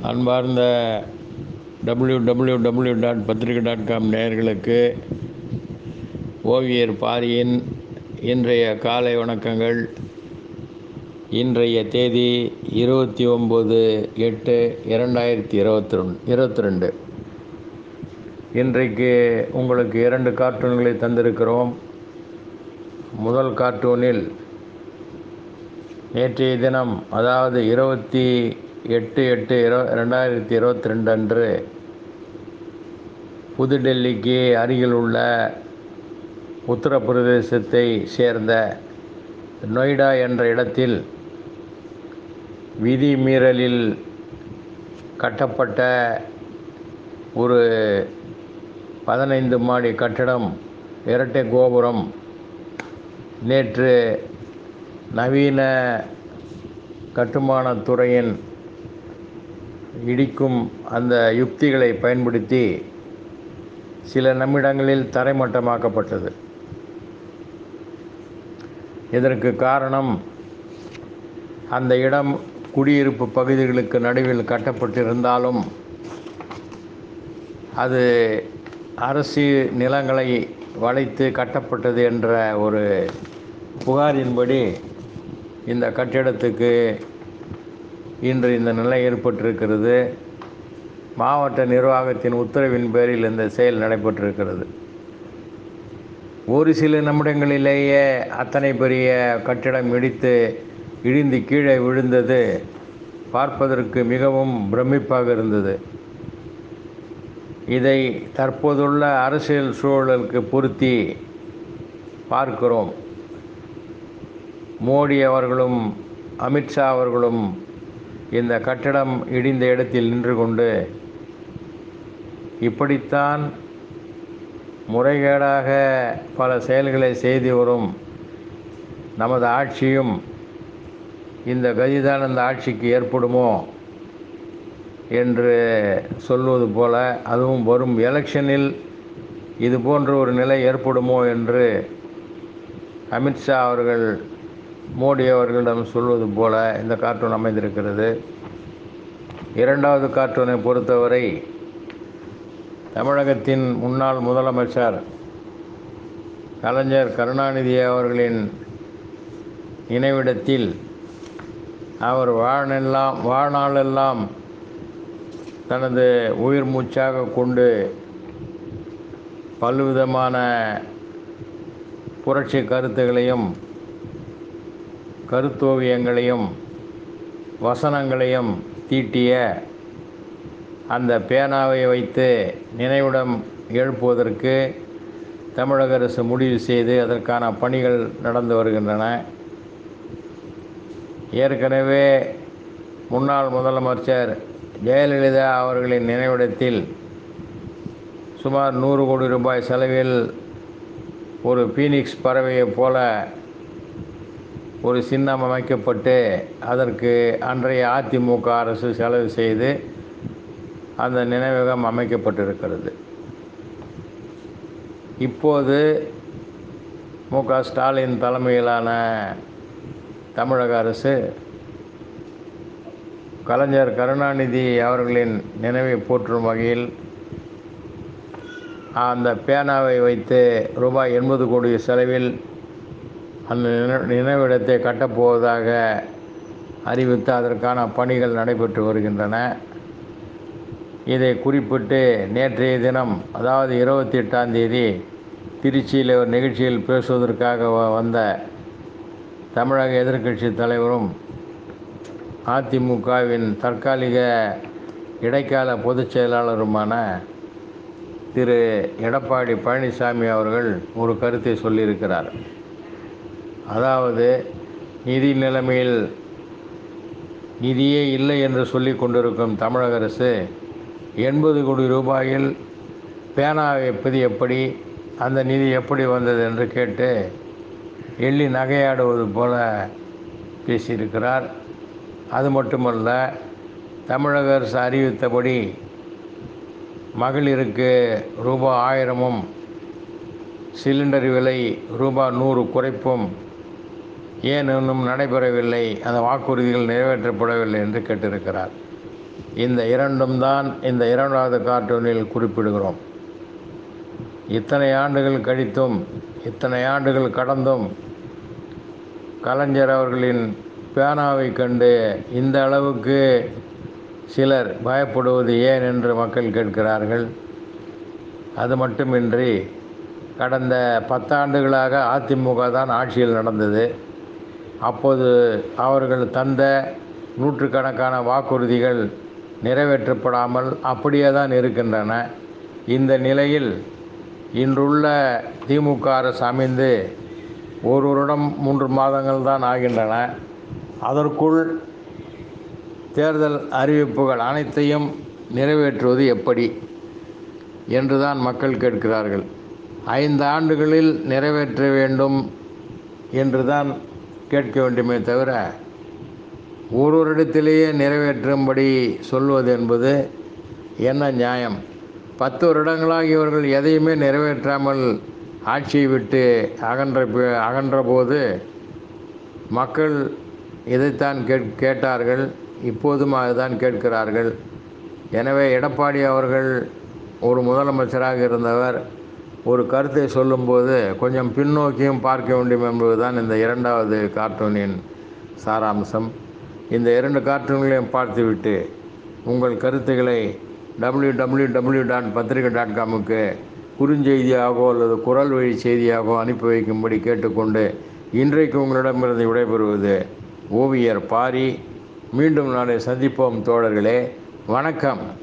அன்பார்ந்த www.patrika.com நேயர்களுக்கு ஓவியர் பாரியின் இன்றைய காலை வணக்கங்கள். இன்றைய தேதி 29/8/2022. இன்றைக்கு உங்களுக்கு 2 கார்ட்டூன்களை தந்திருக்கிறோம். முதல் கார்ட்டூனில் நேற்றைய தினம், அதாவது 28/8/2022 அன்று புதுடெல்லிக்கு அருகில் உள்ள உத்தரப்பிரதேசத்தை சேர்ந்த நொய்டா என்ற இடத்தில் விதி மீறலில் கட்டப்பட்ட ஒரு 15 மாடி கட்டடம், இரட்டை கோபுரம் நேற்று நவீன கட்டுமானத்துறையின் இடிக்கும் அந்த யுக்திகளை பயன்படுத்தி சில நிமிடங்களில் தரைமட்டமாக்கப்பட்டது. இதற்கு காரணம், அந்த இடம் குடியிருப்பு பகுதிகளுக்கு நடுவில் கட்டப்பட்டிருந்தாலும் அது அரசு நிலங்களை வளைத்து கட்டப்பட்டது என்ற ஒரு புகாரின்படி இந்த கட்டிடத்துக்கு இன்று இந்த நிலை ஏற்பட்டிருக்கிறது. மாவட்ட நிர்வாகத்தின் உத்தரவின் பேரில் இந்த செயல் நடைபெற்றிருக்கிறது. ஒரு சில நிமிடங்களிலேயே அத்தனை பெரிய கட்டிடம் இடிந்து கீழே விழுந்தது பார்ப்பதற்கு மிகவும் பிரமிப்பாக இருந்தது. இதை தற்போதுள்ள அரசியல் சூழலுக்கு பொருத்தி பார்க்கிறோம். மோடி அவர்களும் அமித்ஷா அவர்களும் இந்த கட்டடம் இடிந்த இடத்தில் நின்று கொண்டு இப்படித்தான் முறைகேடாக பல செயல்களை செய்து வரும் நமது ஆட்சியும் இந்த கதிதான் அந்த ஆட்சிக்கு ஏற்படுமோ என்று சொல்வது போல, அதுவும் வரும் எலெக்ஷனில் இது போன்ற ஒரு நிலை ஏற்படுமோ என்று அமித்ஷா அவர்கள் மோடி அவர்களிடம் சொல்வது போல இந்த கார்ட்டூன் அமைந்திருக்கிறது. இரண்டாவது கார்ட்டூனை பொறுத்தவரை, தமிழகத்தின் முன்னாள் முதலமைச்சர் கலைஞர் கருணாநிதி அவர்களின் நினைவிடத்தில் அவர் வாழ்நாளெல்லாம் தனது உயிர் மூச்சாக கொண்டு பல்விதமான புரட்சி கருத்துகளையும் கருத்தோவியங்களையும் வசனங்களையும் தீட்டிய அந்த பேனாவை வைத்து நினைவிடம் எழுப்புவதற்கு தமிழக அரசு முடிவு செய்து அதற்கான பணிகள் நடந்து வருகின்றன. ஏற்கனவே முன்னாள் முதலமைச்சர் ஜெயலலிதா அவர்களின் நினைவிடத்தில் சுமார் 100 கோடி ரூபாய் செலவில் ஒரு பீனிக்ஸ் பறவையைப் போல ஒரு சின்னம் அமைக்கப்பட்டு அதற்கு அன்றைய அதிமுக அரசு செலவு செய்து அந்த நினைவகம் அமைக்கப்பட்டிருக்கிறது. இப்போது மு.க. ஸ்டாலின் தலைமையிலான தமிழக அரசு கலைஞர் கருணாநிதி அவர்களின் நினைவை போற்றும் வகையில் அந்த பேனாவை வைத்து ரூபாய் 80 கோடி செலவில் அந்த நினைவிடத்தை கட்டப்போவதாக அறிவித்து அதற்கான பணிகள் நடைபெற்று வருகின்றன. இதை குறிப்பிட்டு நேற்றைய தினம், அதாவது 28ஆம் தேதி திருச்சியில் ஒரு நிகழ்ச்சியில் பேசுவதற்காக வந்த தமிழக எதிர்க்கட்சி தலைவரும் அதிமுகவின் தற்காலிக இடைக்கால பொதுச் செயலாளருமான திரு எடப்பாடி பழனிசாமி அவர்கள் ஒரு கருத்தை சொல்லியிருக்கிறார். அதாவது, நிதி நிலைமையில் நிதியே இல்லை என்று சொல்லி கொண்டிருக்கும் தமிழக அரசு 80 கோடி ரூபாயில் பேனா வைப்பது எப்படி, அந்த நிதி எப்படி வந்தது என்று கேட்டு எள்ளி நகையாடுவது போல பேசியிருக்கிறார். அது மட்டுமல்ல, தமிழக அரசு அறிவித்தபடி மகளிருக்கு ரூபாய் 1000ம் சிலிண்டர் விலை ரூபாய் 100 குறைப்பும் ஏன் இன்னும் நடைபெறவில்லை, அந்த வாக்குறுதிகள் நிறைவேற்றப்படவில்லை என்று கேட்டிருக்கிறார். இந்த இரண்டும் தான் இந்த இரண்டாவது கார்ட்டூனில் குறிப்பிடுகிறோம். இத்தனை ஆண்டுகள் கழித்தும் இத்தனை ஆண்டுகள் கடந்தும் கலைஞர் அவர்களின் பேனாவை கண்டு இந்த அளவுக்கு சிலர் பயப்படுவது ஏன் என்று மக்கள் கேட்கிறார்கள். அது மட்டுமின்றி கடந்த 10 ஆண்டுகளாக அதிமுக தான் ஆட்சியில் நடந்தது. அப்போது அவர்கள் தந்த நூற்றுக்கணக்கான வாக்குறுதிகள் நிறைவேற்றப்படாமல் அப்படியே தான் இருக்கின்றன. இந்த நிலையில் இன்றுள்ள திமுக அரசு அமைந்து ஒரு வருடம் 3 மாதங்கள் தான் ஆகின்றன. அதற்குள் தேர்தல் அறிவிப்புகள் அனைத்தையும் நிறைவேற்றுவது எப்படி என்று தான் மக்கள் கேட்கிறார்கள். 5 ஆண்டுகளில் நிறைவேற்ற வேண்டும் என்று தான் கேட்க வேண்டுமே தவிர ஒரு வருடத்திலேயே நிறைவேற்றும்படி சொல்வது என்பது என்ன நியாயம்? 10 வருடங்களாக இவர்கள் எதையுமே நிறைவேற்றாமல் ஆட்சியை விட்டு அகன்ற போது மக்கள் இதைத்தான் கேட்டார்கள். இப்போதும் அதுதான் கேட்கிறார்கள். எனவே எடப்பாடி அவர்கள் ஒரு முதலமைச்சராக இருந்தவர் ஒரு கருத்தை சொல்லும்போது கொஞ்சம் பின்னோக்கியும் பார்க்க வேண்டும் என்பதுதான் இந்த இரண்டாவது கார்ட்டூனின் சாராம்சம். இந்த 2 கார்ட்டூன்களையும் பார்த்துவிட்டு உங்கள் கருத்துக்களை www.patrika.com குறுஞ்செய்தியாகவோ அல்லது குரல் வழி செய்தியாகவோ அனுப்பி வைக்கும்படி கேட்டுக்கொண்டு இன்றைக்கு உங்களிடமிருந்து விடைபெறுவது ஓவியர் பாரி. மீண்டும் நாளை சந்திப்போம் தோழர்களே. வணக்கம்.